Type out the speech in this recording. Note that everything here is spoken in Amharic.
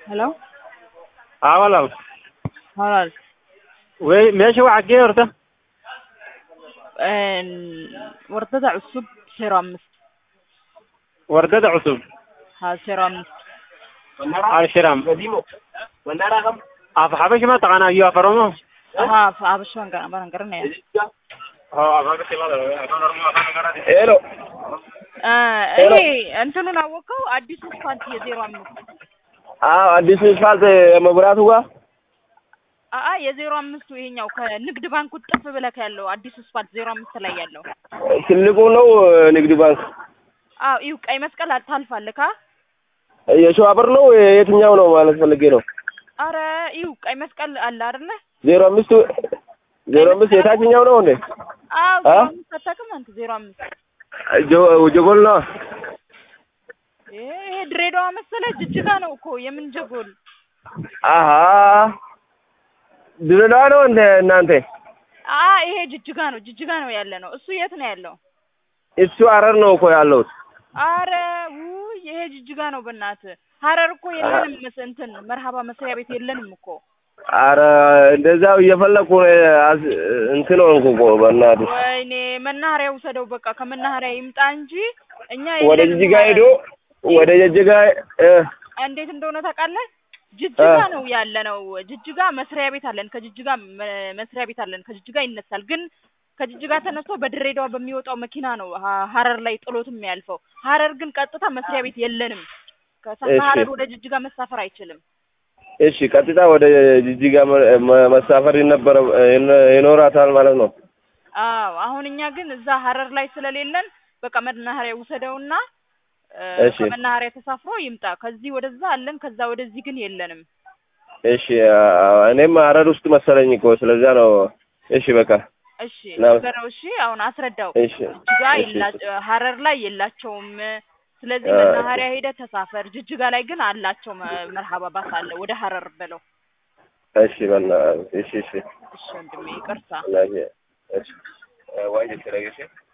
Hello? walaal Walaal. meesha waxa ka horta Wardada cusub 05 wardada cusub ha 05 shiram af xabashi ma taqaana iyo afaromo ha abashan garanaya hello እንትኑን አወቀው አዲሱ ስፋልት የ05 አዲሱ ስፋልት መብራቱ ጋር የ05 ይሄኛው ከንግድ ባንክ ጥፍ ብለክ ያለው አዲሱ ስፋልት 05 ላይ ያለው ትልቁ ነው ንግድ ባንክ ይው ቀይ መስቀል ታልፋለካ የሸዋ በር ነው የትኛው ነው ማለት ፈልጌ ነው አረ ይው ቀይ መስቀል አለ አይደለ 05 የታችኛው ነው እንዴ 05 አታውቅም አንተ 05 ጀጎል ነው ይሄ ድሬዳዋ መሰለ ጅጅጋ ነው እኮ የምን ጀጎል ድሬዳዋ ነው እንደ እናንተ ይሄ ጅጅጋ ነው ያለ ነው እሱ የት ነው ያለው እሱ ሐረር ነው እኮ ያለው አረ ይሄ ጅጅጋ ነው በእናት ሐረር እኮ የለንም እንትን መርሃባ መስሪያ ቤት የለንም እኮ አረ እንደዛው እየፈለኩ እንትን ሆንኩ እኮ በእናት ወይኔ መናኸሪያ ውሰደው በቃ ከመናኸሪያ ይምጣ እንጂ እኛ ወደ ጅጅጋ ሄዶ ወደ ጅጅጋ እንዴት እንደሆነ ታውቃለህ ጅጅጋ ነው ያለ ነው ጅጅጋ መስሪያ ቤት አለን ከጅጅጋ መስሪያ ቤት አለን ከጅጅጋ ይነሳል ግን ከጅጅጋ ተነስቶ በድሬዳዋ በሚወጣው መኪና ነው ሐረር ላይ ጥሎት የሚያልፈው ሐረር ግን ቀጥታ መስሪያ ቤት የለንም ከሐረር ወደ ጅጅጋ መሳፈር አይችልም እሺ ቀጥታ ወደ ጅጅጋ መሳፈር ይኖራታል ማለት ነው አሁን እኛ ግን እዛ ሐረር ላይ ስለሌለን በቃ መናኸሪያ ውሰደውና ከመናኸሪያ ተሳፍሮ ይምጣ ከዚህ ወደዛ አለን ከዛ ወደዚህ ግን የለንም እሺ እኔም ሐረር ውስጥ መሰለኝ እኮ ስለዚህ ነው እሺ በቃ እሺ ነገረው እሺ አሁን አስረዳው ጅጅጋ ሐረር ላይ የላቸውም ስለዚህ መናኸሪያ ሄደ ተሳፈር ጅጅጋ ላይ ግን አላቸው መርሃባ ባስ አለ ወደ ሐረር በለው እሺ በላ እሺ ወንድሜ ይቅርታ እሺ ዋይ ስለገሽ